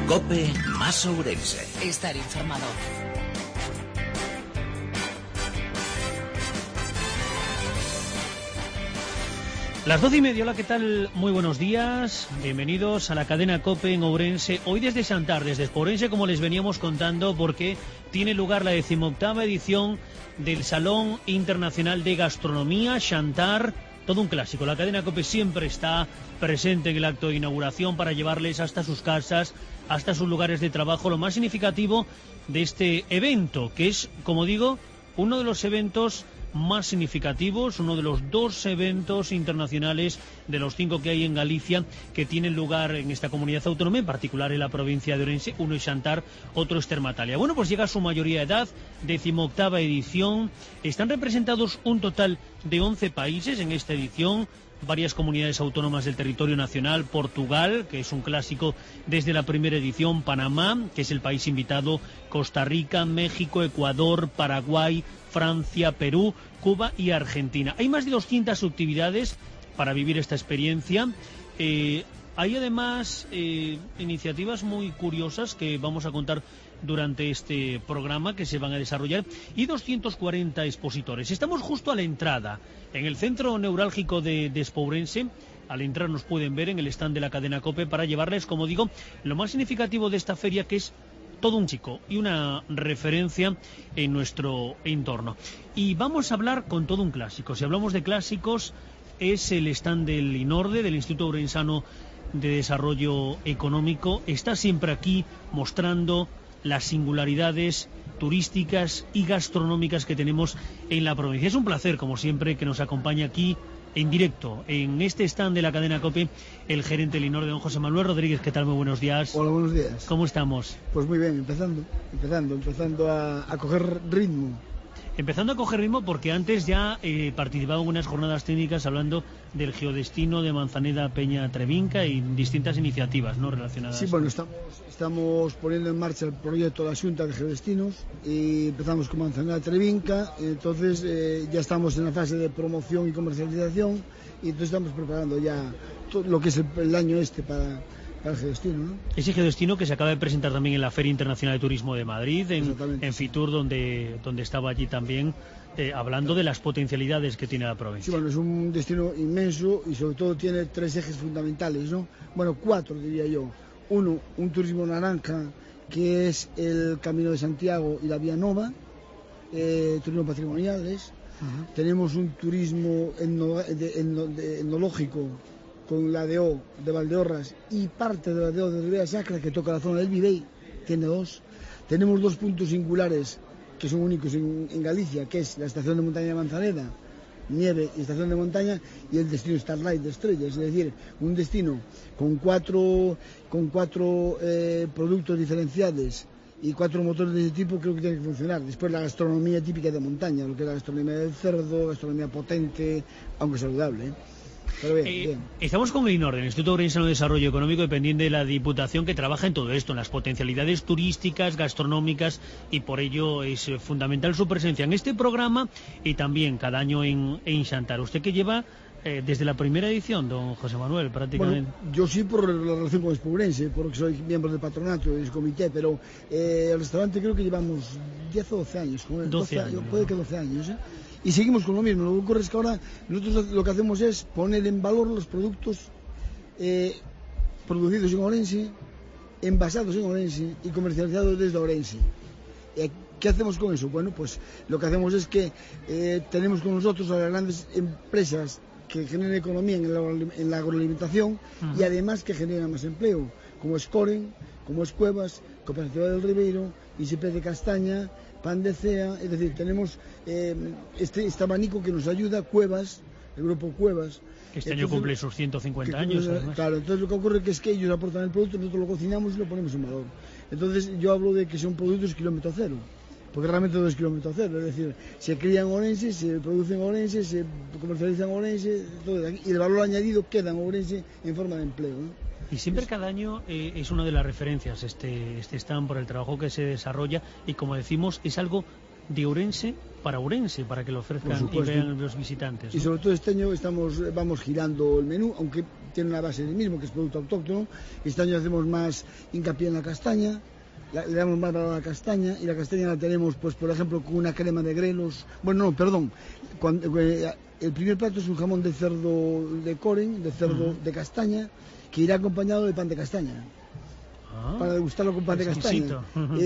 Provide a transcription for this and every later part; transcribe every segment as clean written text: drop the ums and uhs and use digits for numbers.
COPE más Ourense. Estar informado. Las 12:30, hola, ¿qué tal? Muy buenos días, bienvenidos a la cadena COPE en Ourense. Hoy desde Xantar, desde Ourense, como les veníamos contando, porque tiene lugar la 18ª edición del Salón Internacional de Gastronomía Xantar. Todo un clásico. La cadena COPE siempre está presente en el acto de inauguración para llevarles hasta sus casas, hasta sus lugares de trabajo, lo más significativo de este evento, que es, como digo, uno de los eventos más significativos, uno de los 2 eventos internacionales de los 5 que hay en Galicia que tienen lugar en esta comunidad autónoma, en particular en la provincia de Ourense. Uno es Xantar, otro es Termatalia. Bueno, pues llega a su mayoría de edad, 18ª edición. Están representados un total de 11 países en esta edición, varias comunidades autónomas del territorio nacional, Portugal, que es un clásico desde la primera edición, Panamá, que es el país invitado, Costa Rica, México, Ecuador, Paraguay, Francia, Perú, Cuba y Argentina. Hay más de 200 actividades para vivir esta experiencia. Hay además iniciativas muy curiosas que vamos a contar durante este programa que se van a desarrollar y 240 expositores. Estamos justo a la entrada, en el centro neurálgico de Ourense. Al entrar nos pueden ver en el stand de la cadena COPE para llevarles, como digo, lo más significativo de esta feria, que es todo un chico y una referencia en nuestro entorno. Y vamos a hablar con todo un clásico. Si hablamos de clásicos, es el stand del INORDE, del Instituto Ourensano de Desarrollo Económico. Está siempre aquí mostrando las singularidades turísticas y gastronómicas que tenemos en la provincia. Es un placer, como siempre, que nos acompañe aquí en directo, en este stand de la cadena COPE, el gerente del INORDE, don José Manuel Rodríguez. ¿Qué tal? Muy buenos días. Hola, buenos días. ¿Cómo estamos? Pues muy bien, empezando a coger ritmo. Empezando a coger ritmo, porque antes ya participaba en unas jornadas técnicas hablando del geodestino de Manzaneda Peña Trevinca y distintas iniciativas, ¿no?, relacionadas. Sí, bueno, estamos poniendo en marcha el proyecto de la Xunta de Geodestinos y empezamos con Manzaneda Trevinca. Entonces ya estamos en la fase de promoción y comercialización, y entonces estamos preparando ya todo lo que es el año para el geodestino, ¿no? Ese geodestino que se acaba de presentar también en la Feria Internacional de Turismo de Madrid, en Fitur, donde estaba allí también, hablando de las potencialidades que tiene la provincia. Sí, bueno, es un destino inmenso y sobre todo tiene 3 ejes fundamentales, ¿no? Bueno, 4 diría yo. Uno, un turismo naranja, que es el Camino de Santiago y la Vía Nova, turismo patrimoniales. Uh-huh. Tenemos un turismo etnológico, con la DO de Valdeorras y parte de la DO de Ribera Sacra, que toca la zona del Vivey, tiene 2. Tenemos 2 puntos singulares que son únicos en Galicia, que es la estación de montaña de Manzaneda, nieve y estación de montaña, y el destino Starlight de Estrellas, es decir, un destino con cuatro productos diferenciados y 4 motores de ese tipo. Creo que tiene que funcionar. Después la gastronomía típica de montaña, lo que es la gastronomía del cerdo, gastronomía potente, aunque saludable, ¿eh? Pero bien. Estamos con el INORDE, el Instituto Ourensano de Desarrollo Económico, dependiente de la Diputación, que trabaja en todo esto, en las potencialidades turísticas, gastronómicas, y por ello es fundamental su presencia en este programa y también cada año en Xantar. Usted que lleva desde la primera edición, don José Manuel, prácticamente. Bueno, yo sí, por la relación con Ourense, porque soy miembro del patronato y del comité, pero el restaurante creo que llevamos 10 o 12 años. 12 años. Puede que 12 años, ¿eh? Y seguimos con lo mismo. Lo que ocurre es que ahora nosotros lo que hacemos es poner en valor los productos producidos en Ourense, envasados en Ourense y comercializados desde Ourense. ¿Qué hacemos con eso? Bueno, pues lo que hacemos es que tenemos con nosotros a las grandes empresas que generan economía en la agroalimentación. Uh-huh. Y además que generan más empleo, como es Coren, como es Cuevas, Cooperativa del Ribeiro, ISP de Castaña, Pan de Cea. Es decir, tenemos este abanico que nos ayuda, Cuevas, el grupo Cuevas. Este año cumple sus 150 años. Claro, entonces lo que ocurre es que ellos aportan el producto, nosotros lo cocinamos y lo ponemos en valor. Entonces yo hablo de que son productos kilómetro cero, porque realmente todo es kilómetro cero. Es decir, se cría en Ourense, se produce en Ourense, se comercializa en Ourense, todo aquí, y el valor añadido queda en Ourense en forma de empleo, ¿no? Y siempre cada año es una de las referencias este stand por el trabajo que se desarrolla, y como decimos, es algo de Ourense, para que lo ofrezcan y vean los visitantes, ¿no? Y sobre todo este año vamos girando el menú, aunque tiene una base del mismo, que es producto autóctono. Este año hacemos más hincapié en la castaña, le damos más valor a la castaña, y la castaña la tenemos, pues por ejemplo, con una crema de grelos. Bueno, no, perdón. El primer plato es un jamón de cerdo de Coren, de cerdo de castaña, que irá acompañado de pan de castaña. Para degustarlo con pan de castaña.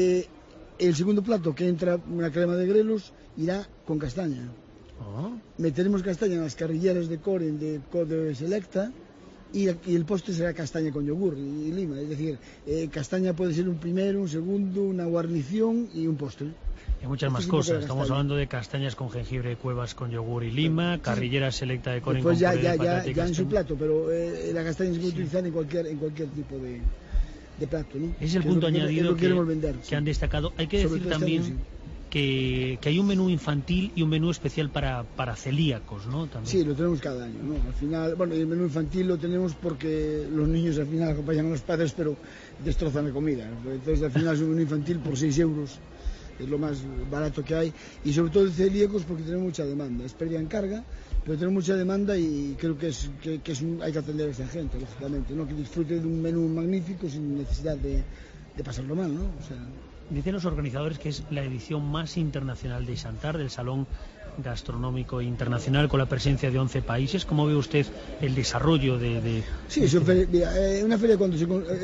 El segundo plato, que entra una crema de grelos, irá con castaña. Meteremos castaña en las carrilleras de Coren de Selecta, y el postre será castaña con yogur y lima. Es decir, castaña puede ser un primero, un segundo, una guarnición y un postre. Hay muchas más cosas. Estamos hablando de castañas con jengibre, cuevas con yogur y lima, carrilleras Selecta de Coren con puré de patata y ya en su castaña. plato, pero la castaña se puede utilizar en cualquier tipo de plato, ¿no? Es el punto añadido vender, que han destacado. Hay que decir también que hay un menú infantil y un menú especial para celíacos, ¿no? También. Sí, lo tenemos cada año, ¿no? Al final, bueno, el menú infantil lo tenemos porque los niños al final acompañan a los padres, pero destrozan la comida, ¿no? Entonces al final es un menú infantil por 6 euros, es lo más barato que hay, y sobre todo de celíacos porque tenemos mucha demanda. Es pérdida en carga, pero tenemos mucha demanda, y creo que hay que atender a esta gente, lógicamente, ¿no? Que disfrute de un menú magnífico sin necesidad de pasarlo mal, ¿no? O sea... Dicen los organizadores que es la edición más internacional de Xantar, del Salón Gastronómico Internacional, con la presencia de 11 países. ¿Cómo ve usted el desarrollo de Sí, una feria cuando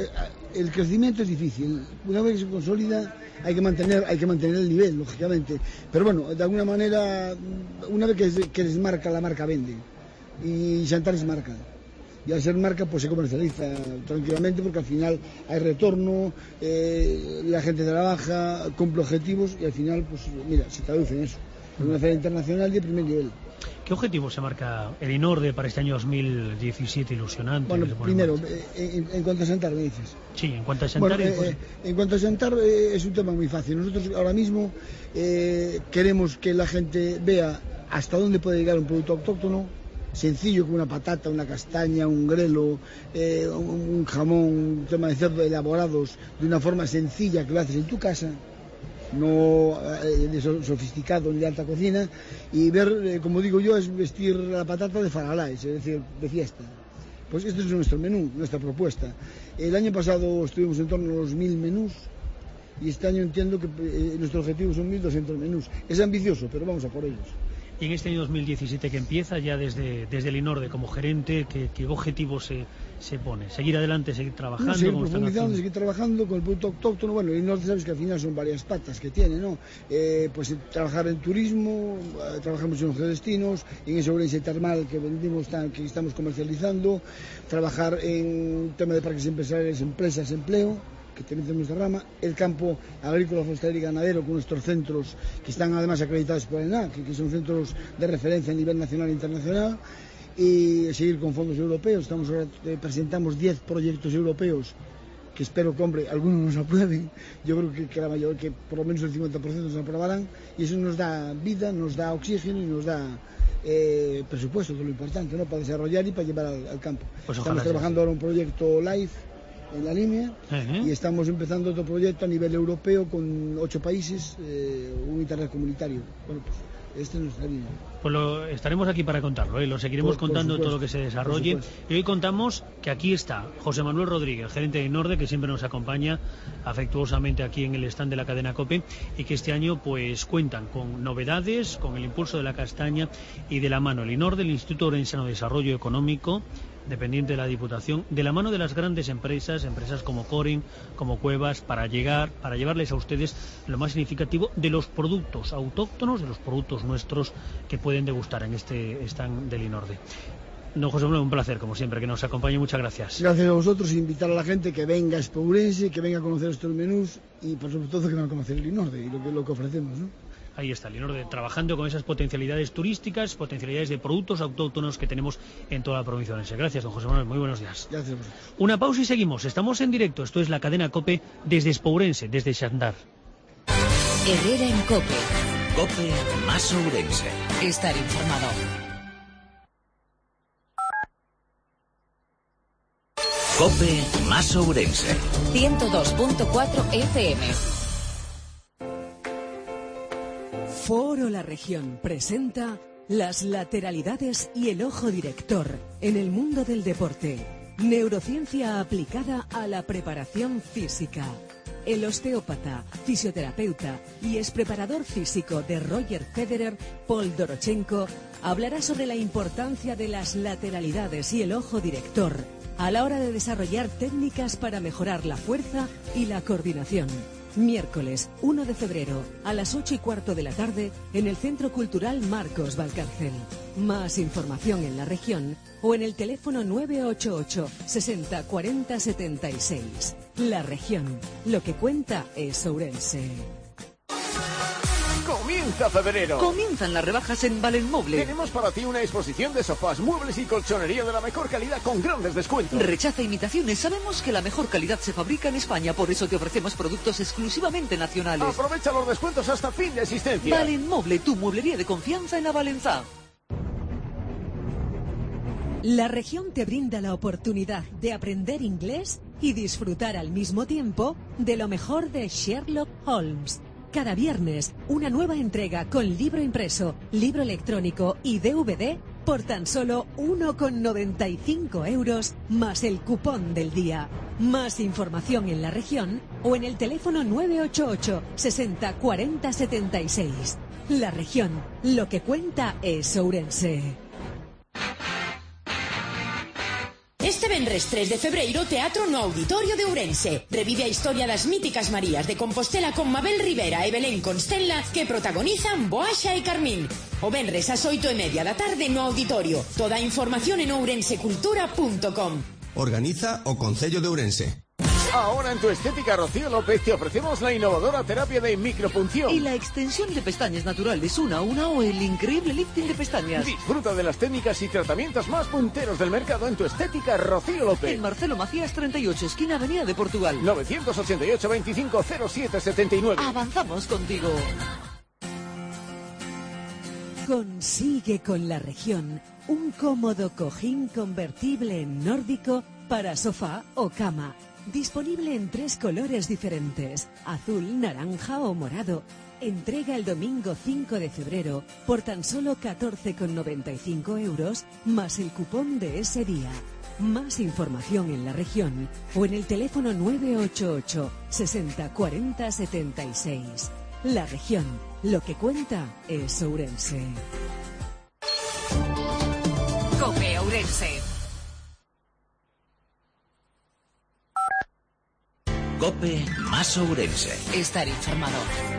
el crecimiento es difícil. Una vez que se consolida hay que mantener el nivel, lógicamente. Pero bueno, de alguna manera, una vez que es marca, la marca vende. Y Xantar es marca. Y al ser marca, pues se comercializa tranquilamente, porque al final hay retorno, la gente trabaja, cumple objetivos, y al final, pues mira, se traduce en eso. En una feria internacional de primer nivel. ¿Qué objetivo se marca el INORDE para este año 2017 ilusionante? Bueno, primero, en cuanto a Xantar, me dices. Sí, en cuanto a Xantar... Bueno, en cuanto a Xantar, es un tema muy fácil. Nosotros ahora mismo queremos que la gente vea hasta dónde puede llegar un producto autóctono, sencillo, como una patata, una castaña, un grelo, un jamón, un tema de cerdo elaborados de una forma sencilla, que lo haces en tu casa, no sofisticado ni de alta cocina, y ver, como digo yo, es vestir la patata de faralaes, es decir, de fiesta. Pues este es nuestro menú, nuestra propuesta. El año pasado estuvimos en torno a los 1000 menús, y este año entiendo que nuestro objetivo son 1200 menús. Es ambicioso, pero vamos a por ellos. Y en este año 2017 que empieza, ya desde el INORDE como gerente, ¿qué objetivo se pone? ¿Seguir adelante, seguir trabajando? Seguir profundizando, seguir trabajando con el producto autóctono. Bueno, el INORDE, sabes que al final son varias patas que tiene, ¿no? Pues trabajar en turismo, trabajamos en los geodestinos, en ese Ourense termal que vendimos, que estamos comercializando, trabajar en tema de parques empresariales, empresas, empleo, que tenemos en nuestra rama, el campo agrícola, forestal y ganadero, con nuestros centros que están además acreditados por ENAC, que son centros de referencia a nivel nacional e internacional, y seguir con fondos europeos. Presentamos 10 proyectos europeos que espero que, hombre, algunos nos aprueben. Yo creo que la mayoría, que por lo menos el 50% nos aprobarán, y eso nos da vida, nos da oxígeno y nos da presupuesto, que es lo importante, ¿no? Para desarrollar y para llevar al campo. Pues estamos trabajando ahora un proyecto LIFE en la línea, y estamos empezando otro proyecto a nivel europeo con 8 países, un internet comunitario. Bueno, pues esta es nuestra línea. Pues estaremos aquí para contarlo, lo seguiremos contando todo lo que se desarrolle. Y hoy contamos que aquí está José Manuel Rodríguez, gerente de INORDE, que siempre nos acompaña afectuosamente aquí en el stand de la cadena COPE, y que este año pues cuentan con novedades, con el impulso de la castaña y de la mano el INORDE, el Instituto Orensano de Desarrollo Económico, dependiente de la Diputación, de la mano de las grandes empresas como Coren, como Cuevas, para llevarles a ustedes lo más significativo de los productos autóctonos, de los productos nuestros que pueden degustar en este stand del INORDE. Don José Manuel, un placer, como siempre, que nos acompañe. Muchas gracias. Gracias a vosotros, y invitar a la gente que venga a Ourense, que venga a conocer estos menús, y por sobre todo que venga a conocer el INORDE y lo que ofrecemos, ¿no? Ahí está el INORDE, trabajando con esas potencialidades turísticas, potencialidades de productos autóctonos que tenemos en toda la provincia de Ourense. Gracias, don José Manuel, muy buenos días. Gracias a vosotros. Una pausa y seguimos. Estamos en directo. Esto es la cadena COPE desde Ourense, desde Xantar. Herrera en COPE. COPE más Ourense. Estar informado. COPE más Ourense. 102.4 FM. Foro La Región presenta las lateralidades y el ojo director en el mundo del deporte. Neurociencia aplicada a la preparación física. El osteópata, fisioterapeuta y expreparador físico de Roger Federer, Paul Dorochenko, hablará sobre la importancia de las lateralidades y el ojo director a la hora de desarrollar técnicas para mejorar la fuerza y la coordinación. Miércoles 1 de febrero a las 8:15 de la tarde en el Centro Cultural Marcos Valcárcel. Más información en la región o en el teléfono 988 60 40 76. La región. Lo que cuenta es Ourense. Comienza febrero. Comienzan las rebajas en Valenmoble. Tenemos para ti una exposición de sofás, muebles y colchonería de la mejor calidad con grandes descuentos. Rechaza imitaciones. Sabemos que la mejor calidad se fabrica en España, por eso te ofrecemos productos exclusivamente nacionales. Aprovecha los descuentos hasta fin de existencia. Valenmoble, tu mueblería de confianza en Avalenzá. La región te brinda la oportunidad de aprender inglés y disfrutar al mismo tiempo de lo mejor de Sherlock Holmes. Cada viernes, una nueva entrega con libro impreso, libro electrónico y DVD por tan solo 1,95 € más el cupón del día. Más información en la región o en el teléfono 988 60 40 76. La región, lo que cuenta es Ourense. Este venres 3 de febreiro, teatro no Auditorio de Ourense. Revive a historia das míticas Marías de Compostela con Mabel Rivera e Belén Constella, que protagonizan Boaxa e Carmín. O venres ás 8:30 da tarde no Auditorio. Toda a información en ourensecultura.com. Organiza o Concello de Ourense. Ahora en tu Estética Rocío López te ofrecemos la innovadora terapia de micropunción. Y la extensión de pestañas naturales una a una o el increíble lifting de pestañas. Disfruta de las técnicas y tratamientos más punteros del mercado en tu Estética Rocío López. En Marcelo Macías 38, esquina Avenida de Portugal. 988 25 07 79. Avanzamos contigo. Consigue con la región un cómodo cojín convertible en nórdico para sofá o cama. Disponible en 3 colores diferentes, azul, naranja o morado. Entrega el domingo 5 de febrero por tan solo 14,95 € más el cupón de ese día. Más información en la región o en el teléfono 988 60 40 76. La región, lo que cuenta es Ourense. COPE Ourense. COPE más Ourense. Estar informado.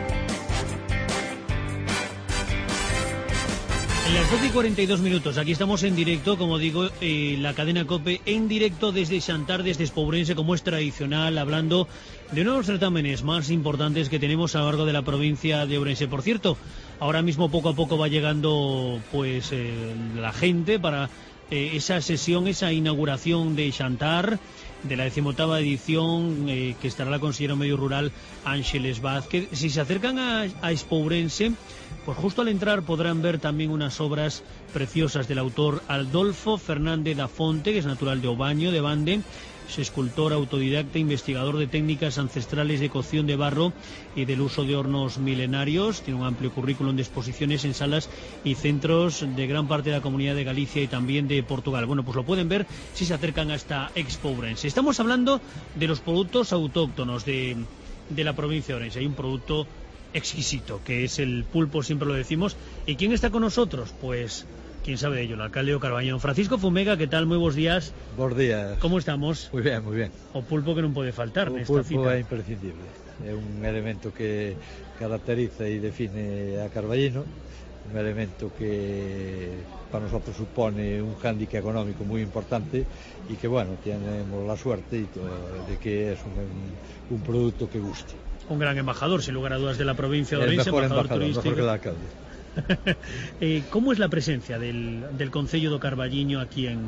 En las 12:42, aquí estamos en directo, como digo, la cadena COPE en directo desde Xantar, desde Espourense, como es tradicional, hablando de uno de los certámenes más importantes que tenemos a lo largo de la provincia de Ourense. Por cierto, ahora mismo poco a poco va llegando pues la gente para esa sesión, esa inauguración de Xantar, de la 18ª edición, que estará la consejera Medio Rural Ángeles Vázquez. Si se acercan a Espourense, pues justo al entrar podrán ver también unas obras preciosas del autor Adolfo Fernández da Fonte, que es natural de Obaño, de Bande. Es escultor, autodidacta, investigador de técnicas ancestrales de cocción de barro y del uso de hornos milenarios. Tiene un amplio currículum de exposiciones en salas y centros de gran parte de la Comunidad de Galicia y también de Portugal. Bueno, pues lo pueden ver si se acercan hasta Expo Ourense. Estamos hablando de los productos autóctonos de la provincia de Ourense. Hay un producto exquisito, que es el pulpo, siempre lo decimos. ¿Y quién está con nosotros? Pues quién sabe de ello, el alcalde de Carballiño. Francisco Fumega, ¿qué tal? Muy buenos días. Buenos días. ¿Cómo estamos? Muy bien, muy bien. O pulpo que non pode faltar o nesta pulpo cita. é imprescindible. É un elemento que caracteriza e define a Carballino, un elemento que para nosotros supone un hándicap económico muy importante y que, bueno, tenemos la suerte de que es un producto que guste. Un gran embajador, sin lugar a dudas, de la provincia de Ourense, embajador turístico. mejor que el alcalde. ¿Cómo es la presencia del Concello do Carballiño aquí en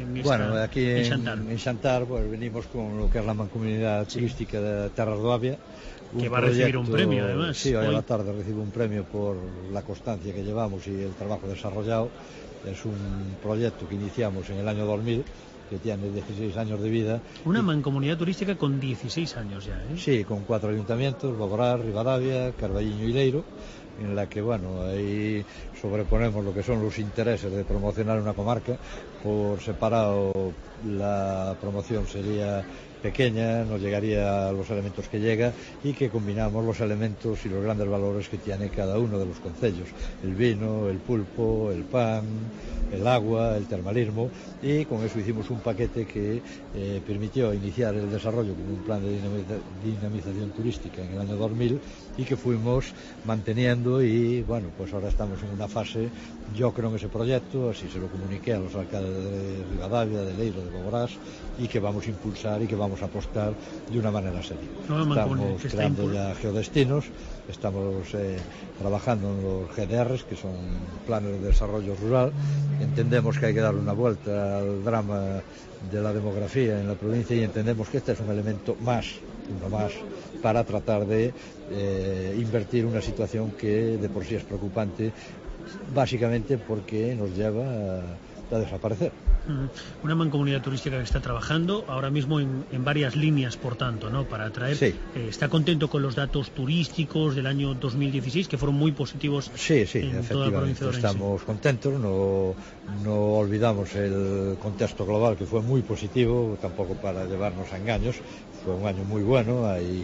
Xantar? Pues venimos con lo que es la mancomunidad turística de Terras do Avia, que va a recibir un premio, además. Sí, hoy a la tarde recibe un premio por la constancia que llevamos y el trabajo desarrollado. Es un proyecto que iniciamos en el año 2000, que tiene 16 años de vida. Una mancomunidad turística con 16 años ya, ¿eh? Sí, con 4 ayuntamientos, Boborás, Ribadavia, Carballiño y Leiro. en la que, bueno, ahí sobreponemos lo que son los intereses de promocionar una comarca. Por separado la promoción sería pequeña, no llegaría a los elementos que llega, y que combinamos los elementos y los grandes valores que tiene cada uno de los concellos: el vino, el pulpo, el pan, el agua, el termalismo, y con eso hicimos un paquete que permitió iniciar el desarrollo como un plan de dinamización turística en el año 2000, y que fuimos manteniendo, y bueno, pues ahora estamos en una fase, yo creo, en ese proyecto, así se lo comuniqué a los alcaldes de Ribadavia, de Leiro, de Boborás, y que vamos a impulsar y que vamos a apostar de una manera seria. Estamos creando ya geodestinos, estamos trabajando en los GDRs, que son planes de desarrollo rural. Entendemos que hay que darle una vuelta al drama de la demografía en la provincia, y entendemos que este es un elemento más, uno más, para tratar de invertir una situación que de por sí es preocupante, básicamente porque nos lleva a desaparecer. Una mancomunidad turística que está trabajando ahora mismo en varias líneas, por tanto, ¿no?, para atraer. Sí. ¿Está contento con los datos turísticos del año 2016, que fueron muy positivos? Sí, en toda la provincia de Orense? Estamos contentos, no olvidamos el contexto global, que fue muy positivo, tampoco para llevarnos a engaños. Fue un año muy bueno, hay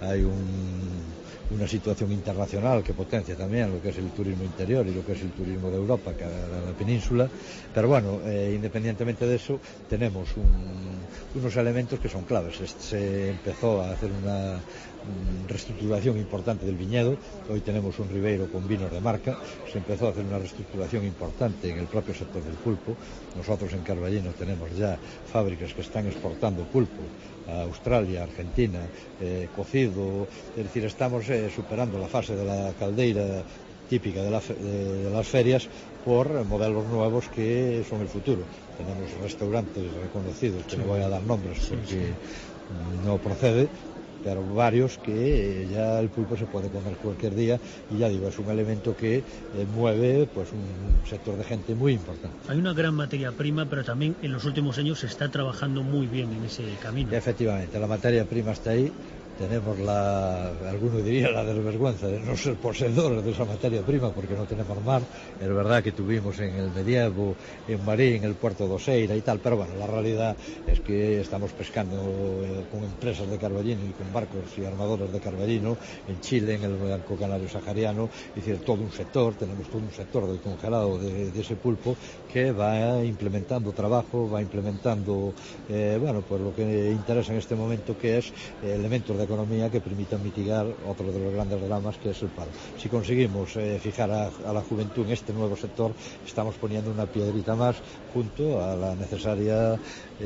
una situación internacional que potencia también lo que es el turismo interior y lo que es el turismo de Europa, que la península, pero bueno, independientemente de eso, tenemos unos elementos que son claves. Se empezó a hacer una reestructuración importante del viñedo. Hoy tenemos un Ribeiro con vinos de marca. Se empezó a hacer una reestructuración importante en el propio sector del pulpo. Nosotros en Carballino tenemos ya fábricas que están exportando pulpo a Australia, Argentina, cocido. Es decir, estamos superando la fase de la caldeira típica de las ferias por modelos nuevos que son el futuro. Tenemos restaurantes reconocidos, que no voy a dar nombres porque no procede, pero varios que ya el pulpo se puede comer cualquier día, y ya digo, es un elemento que mueve pues un sector de gente muy importante. Hay una gran materia prima, pero también en los últimos años se está trabajando muy bien en ese camino. Efectivamente, la materia prima está ahí. Tenemos alguno diría la desvergüenza de no ser poseedores de esa materia prima porque no tenemos mar. Es verdad que tuvimos en el medievo, en Marín, el puerto de Oseira y tal, pero bueno, la realidad es que estamos pescando con empresas de Carballino y con barcos y armadores de Carballino en Chile, en el Banco Canario Sahariano. Es decir, todo un sector, tenemos todo un sector del congelado de ese pulpo que va implementando trabajo, va implementando bueno, pues lo que interesa en este momento, que es elementos de economía que permitan mitigar otro de los grandes dramas, que es el paro. Si conseguimos fijar a la juventud en este nuevo sector, estamos poniendo una piedrita más junto a la necesaria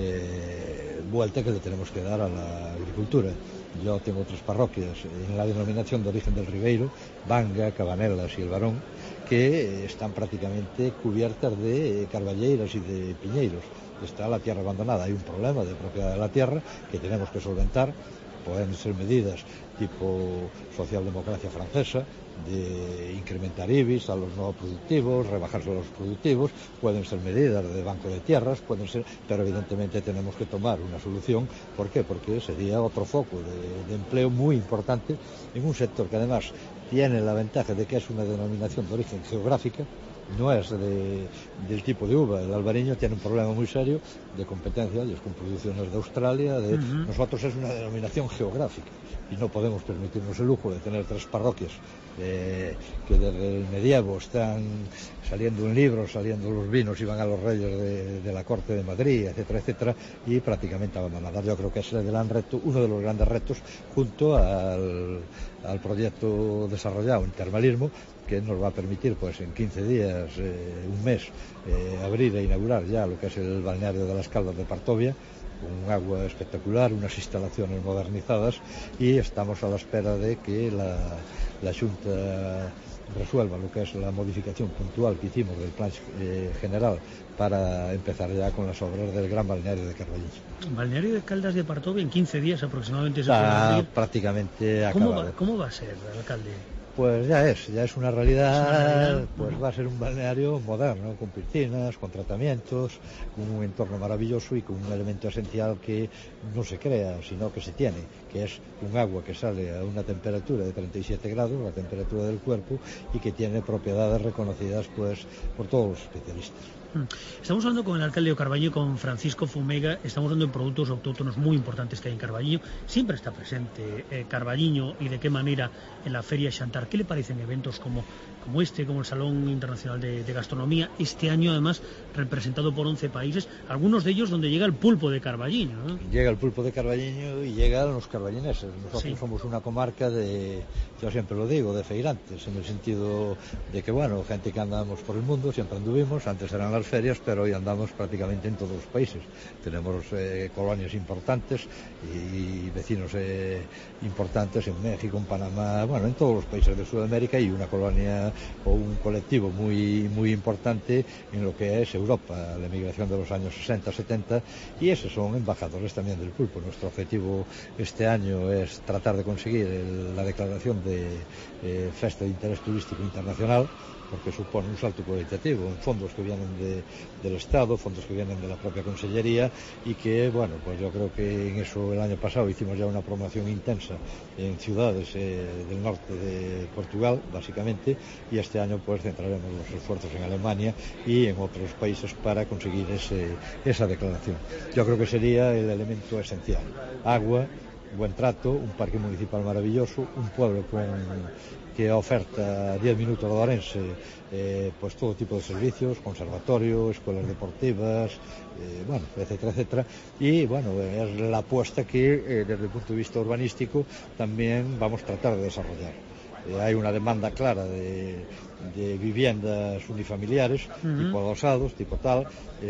vuelta que le tenemos que dar a la agricultura. Yo tengo 3 parroquias en la denominación de origen del Ribeiro, Banga, Cabanelas y El Barón, que están prácticamente cubiertas de carballeiras y de piñeiros. Está la tierra abandonada. Hay un problema de propiedad de la tierra que tenemos que solventar. Pueden ser medidas tipo socialdemocracia francesa, de incrementar IBIs a los no productivos, rebajarse a los productivos, pueden ser medidas de banco de tierras, pero evidentemente tenemos que tomar una solución. ¿Por qué? Porque sería otro foco de empleo muy importante en un sector que además tiene la ventaja de que es una denominación de origen geográfica, no es del tipo de uva. El albariño tiene un problema muy serio de competencia, y es con producciones de Australia. Nosotros es una denominación geográfica y no podemos permitirnos el lujo de tener 3 parroquias que desde el medievo están saliendo un libro, saliendo los vinos, iban a los reyes de la corte de Madrid, etcétera, etcétera, y prácticamente abandonadas. Yo creo que es el gran reto, uno de los grandes retos, junto al proyecto desarrollado en termalismo, que nos va a permitir pues en 15 días, un mes, abrir e inaugurar ya lo que es el balneario de las Caldas de Partovia, con un agua espectacular, unas instalaciones modernizadas, y estamos a la espera de que la Xunta resuelva lo que es la modificación puntual que hicimos del plan general para empezar ya con las obras del gran balneario de Carballino. Balneario de Caldas de Partovia en 15 días aproximadamente. Está prácticamente acabado. ¿Cómo va a ser, alcalde? Pues ya es una realidad, pues va a ser un balneario moderno, con piscinas, con tratamientos, con un entorno maravilloso y con un elemento esencial que no se crea, sino que se tiene, que es un agua que sale a una temperatura de 37 grados, la temperatura del cuerpo, y que tiene propiedades reconocidas pues por todos los especialistas. Estamos hablando con el alcalde de Carballiño, con Francisco Fumega. Estamos hablando de productos autóctonos muy importantes que hay en Carballiño. Siempre está presente Carballiño, y de qué manera en la Feria Xantar. ¿Qué le parecen eventos como este, como el Salón Internacional de Gastronomía? Este año, además, representado por 11 países, algunos de ellos donde llega el pulpo de Carballiño, ¿no? Llega el pulpo de Carballiño y llegan los carballineses. Nosotros somos una comarca de, yo siempre lo digo, de feirantes, en el sentido de que, bueno, gente que andamos por el mundo, siempre anduvimos, antes eran las ferias, pero hoy andamos prácticamente en todos los países. Tenemos colonias importantes y vecinos importantes en México, en Panamá, bueno, en todos los países de Sudamérica, y una colonia o un colectivo muy importante en lo que es Europa, la emigración de los años 60, 70, y esos son embajadores también del pulpo. Nuestro objetivo este año es tratar de conseguir la declaración de Festa de Interés Turístico Internacional, porque supone un salto cualitativo en fondos que vienen del Estado, fondos que vienen de la propia Consellería, y que, bueno, pues yo creo que en eso el año pasado hicimos ya una promoción intensa en ciudades del norte de Portugal, básicamente, y este año pues centraremos los esfuerzos en Alemania y en otros países para conseguir esa declaración. Yo creo que sería el elemento esencial: agua, buen trato, un parque municipal maravilloso, un pueblo que oferta 10 minutos de Ourense pues todo tipo de servicios, conservatorio, escuelas deportivas, bueno, etcétera, etcétera, y bueno, es la apuesta que desde el punto de vista urbanístico también vamos a tratar de desarrollar. Hay una demanda clara de viviendas unifamiliares, tipo adosados, tipo tal.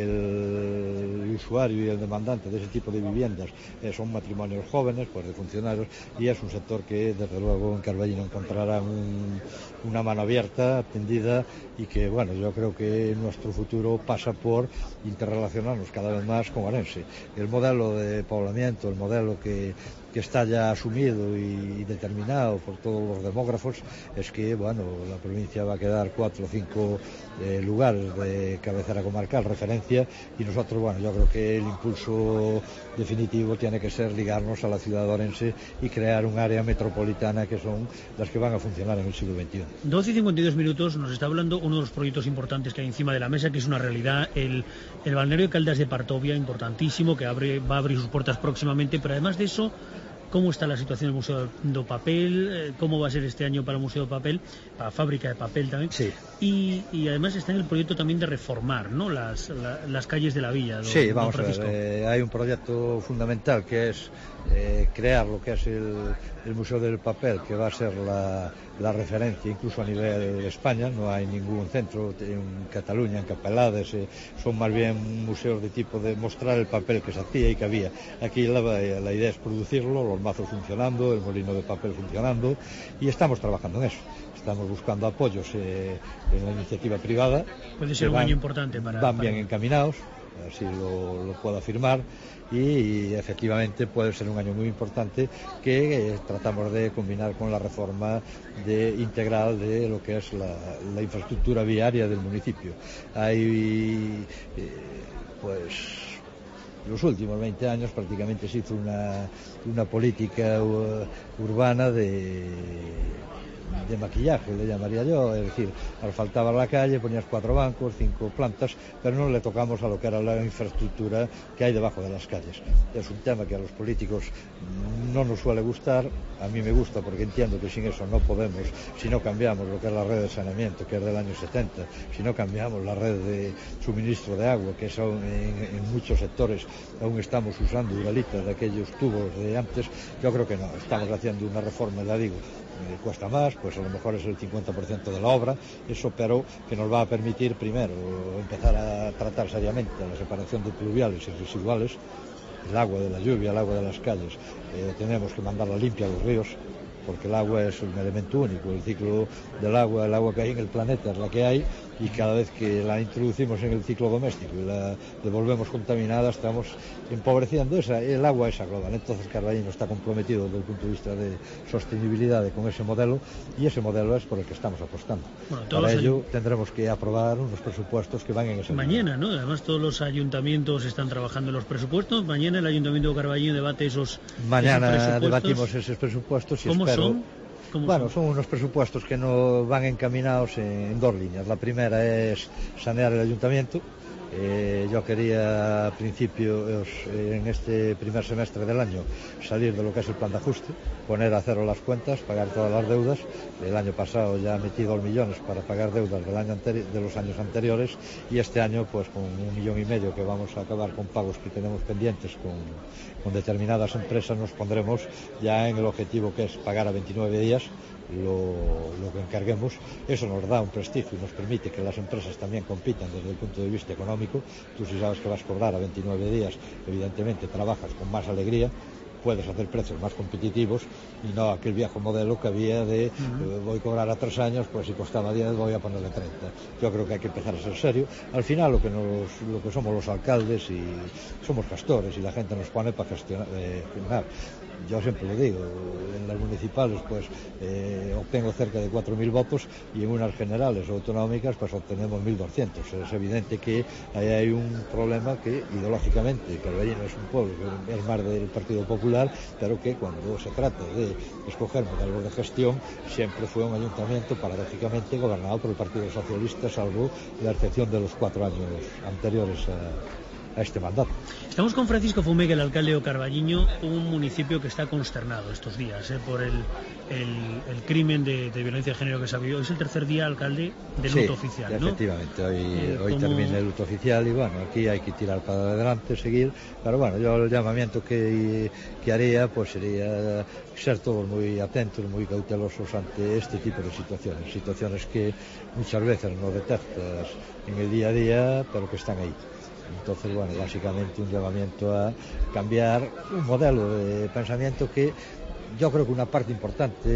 El usuario y el demandante de ese tipo de viviendas son matrimonios jóvenes, pues de funcionarios, y es un sector que desde luego en Carballiño encontrarán una mano abierta, atendida, y que, bueno, yo creo que nuestro futuro pasa por interrelacionarnos cada vez más con Ourense. El modelo de poblamiento, el modelo que está ya asumido y determinado por todos los demógrafos, es que, bueno, la provincia va a quedar 4 o 5 lugares de cabecera comarcal, referencia, y nosotros, bueno, yo creo que el impulso definitivo tiene que ser ligarnos a la ciudad de Ourense y crear un área metropolitana que son las que van a funcionar en el siglo XXI. 12 y 52 minutos, nos está hablando uno de los proyectos importantes que hay encima de la mesa, que es una realidad, el balneario de Caldas de Partovia, importantísimo, que va a abrir sus puertas próximamente, pero además de eso, ¿cómo está la situación del Museo do Papel? ¿Cómo va a ser este año para el Museo do Papel? Para la fábrica de papel también. Sí. Y además está en el proyecto también de reformar, ¿no?, las calles de la villa. Sí, vamos a ver. Hay un proyecto fundamental que es crear lo que es el Museo del Papel, que va a ser la referencia incluso a nivel de España. No hay ningún centro en Cataluña, en Capelades, son más bien museos de tipo de mostrar el papel que se hacía y que había. Aquí la idea es producirlo, los mazos funcionando, el molino de papel funcionando, y estamos trabajando en eso. Estamos buscando apoyos en la iniciativa privada. Puede ser un año importante van bien encaminados, así lo puedo afirmar, y efectivamente puede ser un año muy importante que tratamos de combinar con la reforma integral de lo que es la infraestructura viaria del municipio. Hay pues los últimos 20 años prácticamente se hizo una política urbana de maquillaje, le llamaría yo, es decir, asfaltabas la calle, ponías 4 bancos, 5 plantas, pero no le tocamos a lo que era la infraestructura que hay debajo de las calles. Es un tema que a los políticos no nos suele gustar, a mí me gusta porque entiendo que sin eso no podemos, si no cambiamos lo que es la red de saneamiento, que es del año 70, si no cambiamos la red de suministro de agua, que son en muchos sectores aún estamos usando uralitas de aquellos tubos de antes, yo creo que no, estamos haciendo una reforma, ya digo, cuesta más, pues a lo mejor es el 50% de la obra, eso, pero que nos va a permitir primero empezar a tratar seriamente la separación de pluviales y residuales, el agua de la lluvia, el agua de las calles, tenemos que mandarla limpia a los ríos, porque el agua es un elemento único, el ciclo del agua, el agua que hay en el planeta es la que hay, y cada vez que la introducimos en el ciclo doméstico y la devolvemos contaminada, estamos empobreciendo el agua esa global. Entonces Carballiño está comprometido desde el punto de vista de sostenibilidad con ese modelo, y ese modelo es por el que estamos apostando. Para ello tendremos que aprobar unos presupuestos que van en ese mañana, ¿no? Además todos los ayuntamientos están trabajando en los presupuestos. Mañana el Ayuntamiento de Carballiño debate esos presupuestos. Debatimos esos presupuestos y ¿Cómo son? Son unos presupuestos que no van encaminados en dos líneas. La primera es sanear el ayuntamiento. Yo quería a principio, en este primer semestre del año, salir de lo que es el plan de ajuste, poner a cero las cuentas, pagar todas las deudas. El año pasado ya metí 2 millones para pagar deudas de los años anteriores, y este año pues con 1,5 millones que vamos a acabar con pagos que tenemos pendientes con determinadas empresas, nos pondremos ya en el objetivo que es pagar a 29 días lo que encarguemos. Eso nos da un prestigio y nos permite que las empresas también compitan desde el punto de vista económico. Tú, si sabes que vas a cobrar a 29 días, evidentemente trabajas con más alegría, puedes hacer precios más competitivos, y no aquel viejo modelo que había de voy a cobrar a 3 años, pues si costaba 10 voy a ponerle 30. Yo creo que hay que empezar a ser serio. Al final lo que somos los alcaldes, y somos gestores, y la gente nos pone para gestionar. Yo siempre lo digo, en las municipales pues obtengo cerca de 4.000 votos, y en unas generales o autonómicas pues obtenemos 1.200. Es evidente que ahí hay un problema que ideológicamente Carballiño es un pueblo que es más del Partido Popular, pero que cuando se trata de escoger modelos de gestión siempre fue un ayuntamiento paradójicamente gobernado por el Partido Socialista, salvo la excepción de los 4 años anteriores a este mandato. Estamos con Francisco Fumeque, el alcalde de Carballiño, un municipio que está consternado estos días por el crimen de violencia de género que se ha vivido. Es el tercer día, alcalde, de luto oficial, ¿no? Efectivamente, hoy termina el luto oficial, y bueno, aquí hay que tirar para adelante, seguir, pero bueno, yo el llamamiento que haría pues sería ser todos muy atentos, muy cautelosos ante este tipo de situaciones que muchas veces no detectas en el día a día, pero que están ahí. Entonces, bueno, básicamente un llamamiento a cambiar un modelo de pensamiento que yo creo que una parte importante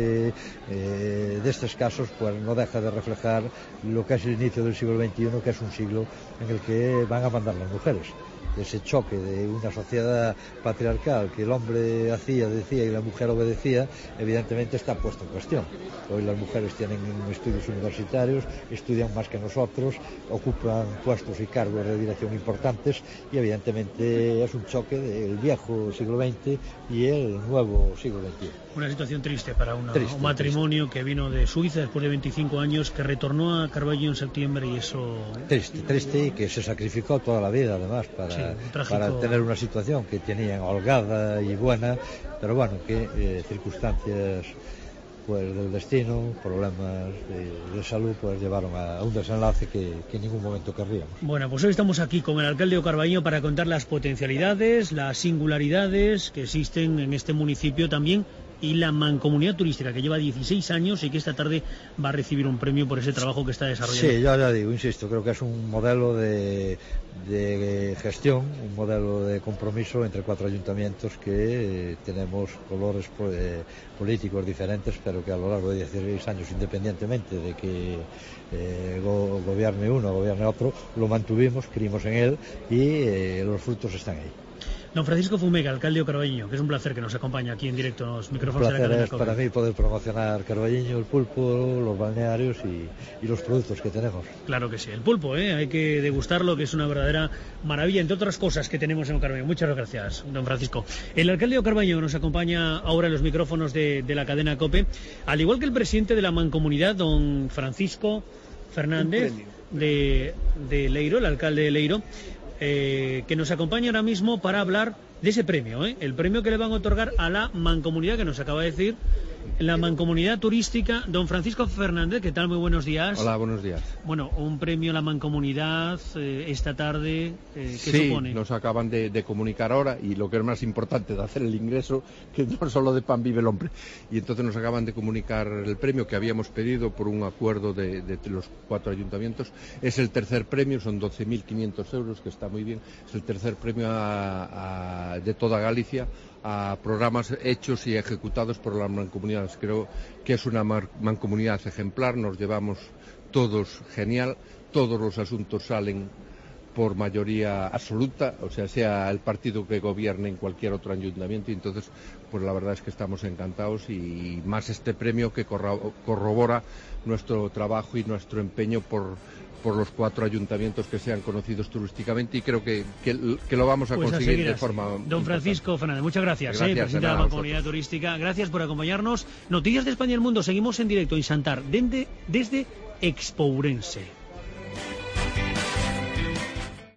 de estos casos pues no deja de reflejar lo que es el inicio del siglo XXI, que es un siglo en el que van a mandar las mujeres. Ese choque de una sociedad patriarcal, que el hombre decía y la mujer obedecía, evidentemente está puesto en cuestión. Hoy las mujeres tienen estudios universitarios, estudian más que nosotros, ocupan puestos y cargos de dirección importantes, y evidentemente es un choque del viejo siglo XX y el nuevo siglo XXI. Una situación triste para un matrimonio que vino de Suiza después de 25 años, que retornó a Carballiño en septiembre, y eso... Triste, y que se sacrificó toda la vida además para tener una situación que tenían holgada y buena, pero bueno, que circunstancias pues del destino, problemas de salud, pues llevaron a un desenlace que en ningún momento querríamos. Bueno, pues hoy estamos aquí con el alcalde de Carballiño para contar las potencialidades, las singularidades que existen en este municipio también, y la mancomunidad turística, que lleva 16 años y que esta tarde va a recibir un premio por ese trabajo que está desarrollando. Sí, yo ya digo, insisto, creo que es un modelo de gestión, un modelo de compromiso entre 4 ayuntamientos que tenemos colores políticos diferentes, pero que a lo largo de 16 años, independientemente de que gobierne uno o gobierne otro, lo mantuvimos, creímos en él, y los frutos están ahí. Don Francisco Fumeque, alcalde de Carballiño, que es un placer que nos acompañe aquí en directo en los micrófonos de la cadena COPE. Es para mí poder promocionar Carballiño, el pulpo, los balnearios y los productos que tenemos. Claro que sí, el pulpo, hay que degustarlo, que es una verdadera maravilla, entre otras cosas que tenemos en Carballiño. Muchas gracias, don Francisco. El alcalde de Carballiño nos acompaña ahora en los micrófonos de la cadena COPE, al igual que el presidente de la mancomunidad, don Francisco Fernández de Leiro, el alcalde de Leiro, que nos acompaña ahora mismo para hablar de ese premio, el premio que le van a otorgar a la mancomunidad, que nos acaba de decir, la mancomunidad turística. Don Francisco Fernández, ¿qué tal? Muy buenos días. Hola, buenos días. Bueno, un premio a la mancomunidad esta tarde, ¿qué supone? Sí, nos acaban de comunicar ahora, y lo que es más importante, de hacer el ingreso, que no solo de pan vive el hombre. Y entonces nos acaban de comunicar el premio que habíamos pedido por un acuerdo de los 4 ayuntamientos. Es el tercer premio, son 12.500 euros, que está muy bien. Es el tercer premio de toda Galicia a programas hechos y ejecutados por las mancomunidades. Creo que es una mancomunidad ejemplar, nos llevamos todos genial, todos los asuntos salen por mayoría absoluta, o sea el partido que gobierne en cualquier otro ayuntamiento, y entonces pues la verdad es que estamos encantados, y más este premio que corrobora nuestro trabajo y nuestro empeño por los 4 ayuntamientos que sean conocidos turísticamente, y creo que lo vamos a conseguir de forma Don Francisco Fernández, muchas gracias, presidente de la Mancomunidad Turística, gracias por acompañarnos. Noticias de España y el mundo, seguimos en directo en Santar desde Expo Ourense.